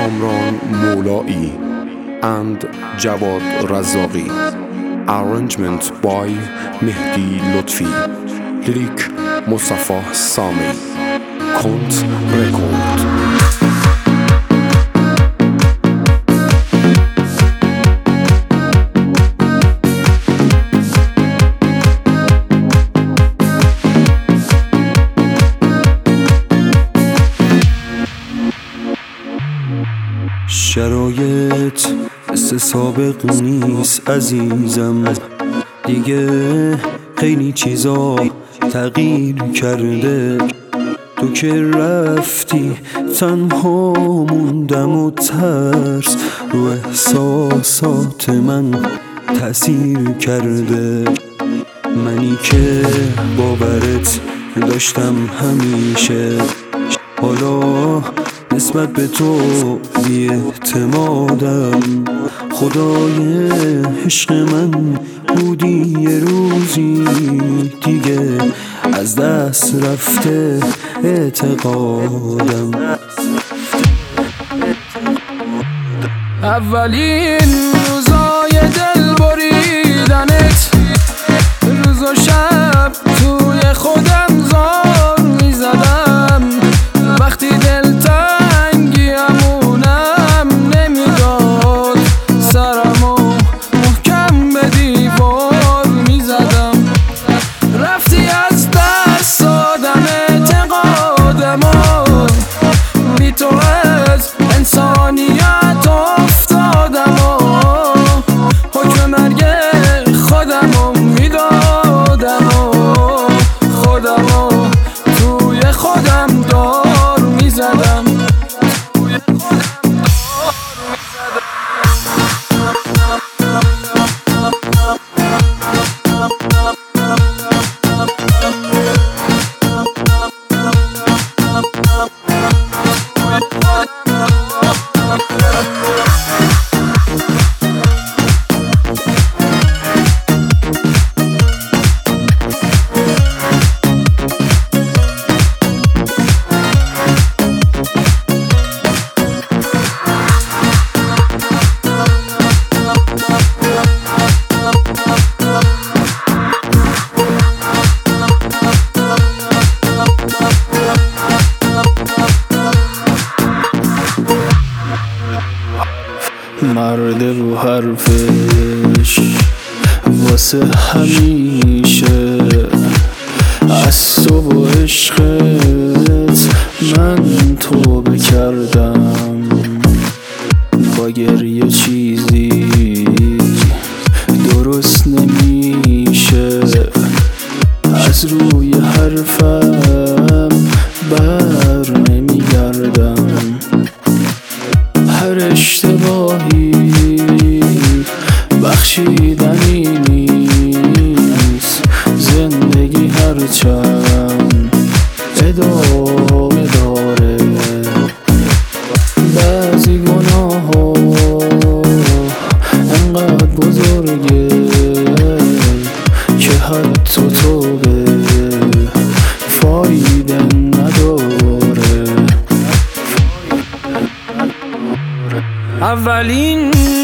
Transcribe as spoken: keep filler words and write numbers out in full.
کامران مولایی and جواد رزاقی. Arrangement by مهدی لطفی. لیریک مصطفی سامی. کنت رکورد. شرایط مثل سابق نیست عزیزم، دیگه خیلی چیزا تغییر کرده. تو که رفتی تنها موندم و ترس رو احساسات من تأثیر کرده. منی که باورت داشتم همیشه، حالا نسبت به تو بی اعتمادم. خدای عشق من بودی یه روزی، دیگه از دست رفته اعتقادم. اولین روزای دل بریدنت، روز و شب توی خودم زار میزدم. وقتی دل تنگیمونم نمیداد سرمو محکم به دیوار میزدم. رفتی از دست دادم اعتقادمو، بی تو از انسانیت افتادم و حکم مرگ خودمو میدادم و خودمو توی خودم دار میزدم. مرد رو حرفش واسه همیشه، از تو و عشقت من توبه کردم. با گریه چیزی درست نمیشه، از روی حرفم بر نمیگردم. هر اشتباهی بخشیدنی نیست، زندگی هرچند ادامه داره. بعضی گناه ها انقدر بزرگه که حتی توبه فایده نداره. اولین